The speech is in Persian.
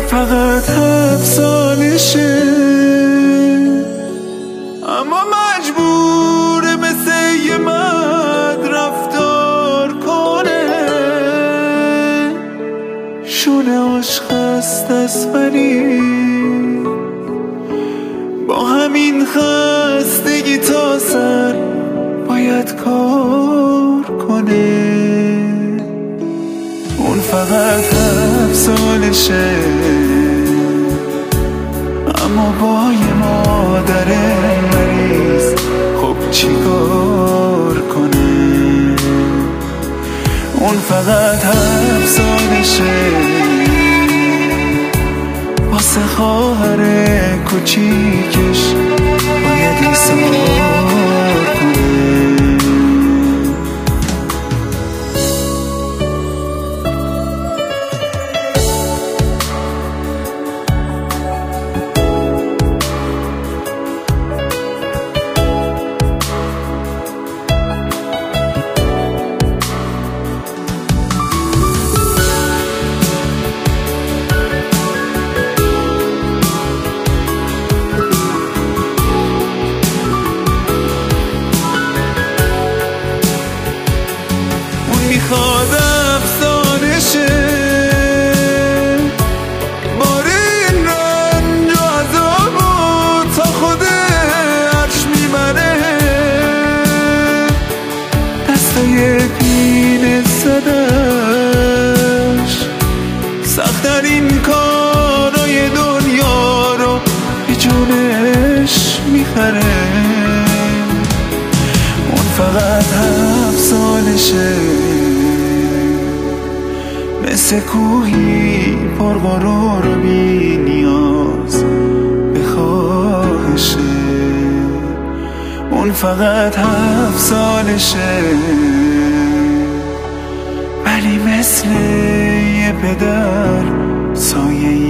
فقط 7 سالشه، اما مجبوره مثل یه مرد رفتار کنه. شونه هاش خسته است ولی با همین خستگی تا سر باید کار کنه. اون فقط 7 سالشه، اما با یه مادر مریض خب چی کار کنه. اون فقط 7 سالشه، واسه خواهر کوچیکش باید ایثار کنه. میخواد افسانشه، بار این رنج و عذابو تا خود عرش میبره. دستای پینه زدش سخت‌ترین کارای دنیا رو به جونش میخره. اون فقط 7 سالشه، مثل کوهی پرغرور و بی نیاز به خواهشه. اون فقط 7 سالشه، ولی مثل یه پدر سایه